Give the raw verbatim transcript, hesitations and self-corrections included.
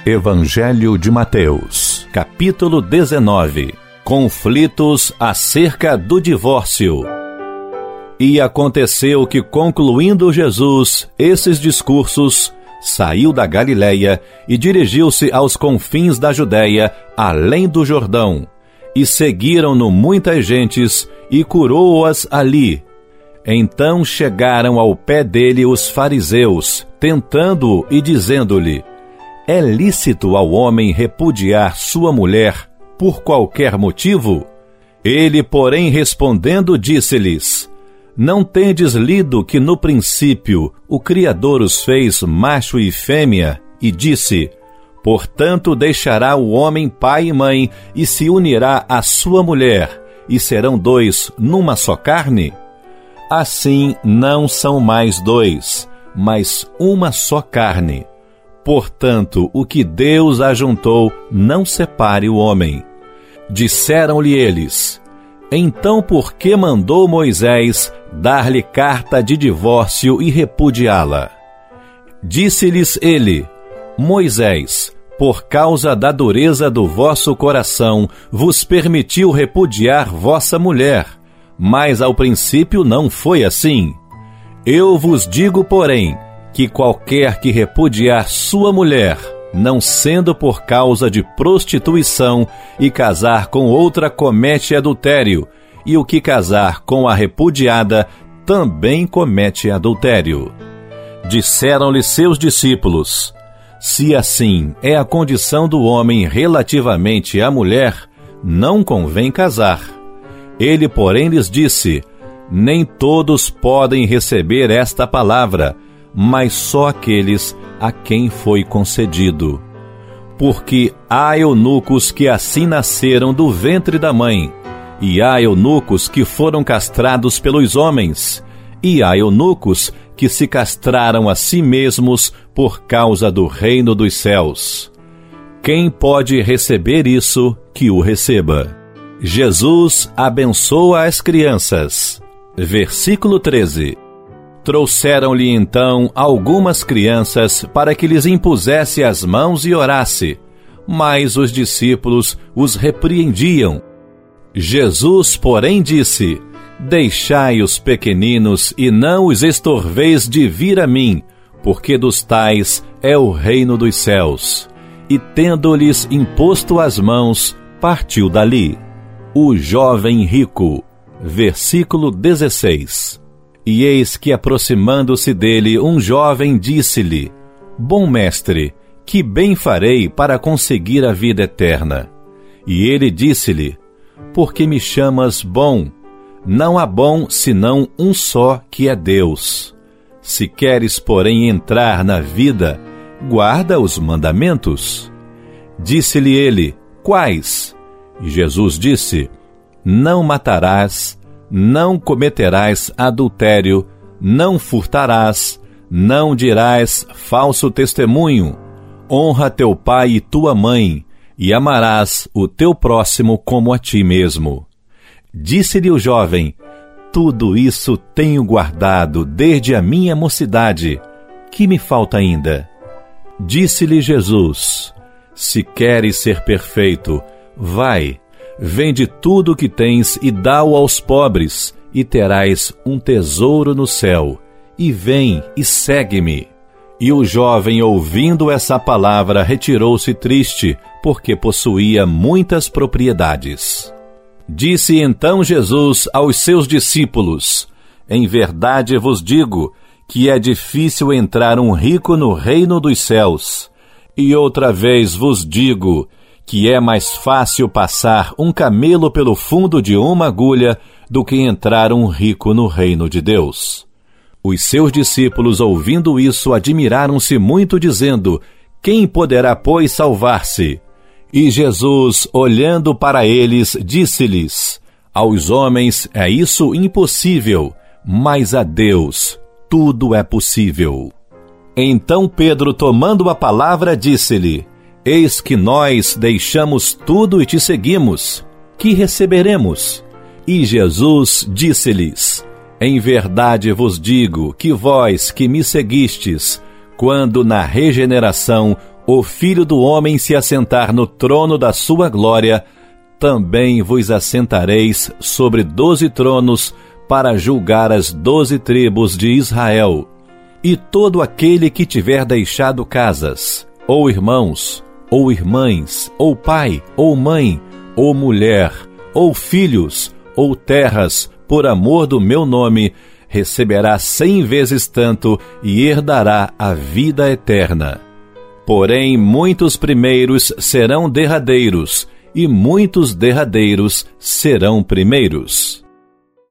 Evangelho de Mateus, capítulo dezenove. Conflitos acerca do divórcio. E aconteceu que, concluindo Jesus esses discursos, saiu da Galiléia e dirigiu-se aos confins da Judéia, além do Jordão. E seguiram-no muitas gentes, e curou-as ali. Então chegaram ao pé dele os fariseus, tentando-o e dizendo-lhe: é lícito ao homem repudiar sua mulher por qualquer motivo? Ele, porém, respondendo, disse-lhes: não tendes lido que no princípio o Criador os fez macho e fêmea, e disse: portanto deixará o homem pai e mãe, e se unirá à sua mulher, e serão dois numa só carne? Assim não são mais dois, mas uma só carne. Portanto, o que Deus ajuntou, não separe o homem. Disseram-lhe eles: então por que mandou Moisés dar-lhe carta de divórcio e repudiá-la? Disse-lhes ele: Moisés, por causa da dureza do vosso coração, vos permitiu repudiar vossa mulher, mas ao princípio não foi assim. Eu vos digo, porém, que qualquer que repudiar sua mulher, não sendo por causa de prostituição, e casar com outra comete adultério, e o que casar com a repudiada também comete adultério. Disseram-lhe seus discípulos: se assim é a condição do homem relativamente à mulher, não convém casar. Ele, porém, lhes disse: nem todos podem receber esta palavra, mas só aqueles a quem foi concedido. Porque há eunucos que assim nasceram do ventre da mãe, e há eunucos que foram castrados pelos homens, e há eunucos que se castraram a si mesmos por causa do reino dos céus. Quem pode receber isso, que o receba. Jesus abençoa as crianças. Versículo treze. Trouxeram-lhe então algumas crianças para que lhes impusesse as mãos e orasse, mas os discípulos os repreendiam. Jesus, porém, disse: deixai os pequeninos e não os estorveis de vir a mim, porque dos tais é o reino dos céus. E tendo-lhes imposto as mãos, partiu dali. O jovem rico. Versículo dezesseis. E eis que, aproximando-se dele, um jovem disse-lhe: bom mestre, que bem farei para conseguir a vida eterna? E ele disse-lhe: por que me chamas bom? Não há bom senão um só, que é Deus. Se queres, porém, entrar na vida, guarda os mandamentos. Disse-lhe ele: quais? E Jesus disse: não matarás, não cometerás adultério, não furtarás, não dirás falso testemunho, honra teu pai e tua mãe, e amarás o teu próximo como a ti mesmo. Disse-lhe o jovem: tudo isso tenho guardado desde a minha mocidade. Que me falta ainda? Disse-lhe Jesus: se queres ser perfeito, vai, vende tudo o que tens e dá-o aos pobres, e terás um tesouro no céu. E vem e segue-me. E o jovem, ouvindo essa palavra, retirou-se triste, porque possuía muitas propriedades. Disse então Jesus aos seus discípulos: em verdade vos digo que é difícil entrar um rico no reino dos céus. E outra vez vos digo que é mais fácil passar um camelo pelo fundo de uma agulha do que entrar um rico no reino de Deus. Os seus discípulos, ouvindo isso, admiraram-se muito, dizendo: quem poderá, pois, salvar-se? E Jesus, olhando para eles, disse-lhes: aos homens é isso impossível, mas a Deus tudo é possível. Então Pedro, tomando a palavra, disse-lhe: eis que nós deixamos tudo e te seguimos. Que receberemos? E Jesus disse-lhes: em verdade vos digo que vós que me seguistes, quando na regeneração o Filho do Homem se assentar no trono da sua glória, também vos assentareis sobre doze tronos para julgar as doze tribos de Israel. E todo aquele que tiver deixado casas, ou irmãos, ou irmãs, ou pai, ou mãe, ou mulher, ou filhos, ou terras, por amor do meu nome, receberá cem vezes tanto e herdará a vida eterna. Porém, muitos primeiros serão derradeiros, e muitos derradeiros serão primeiros.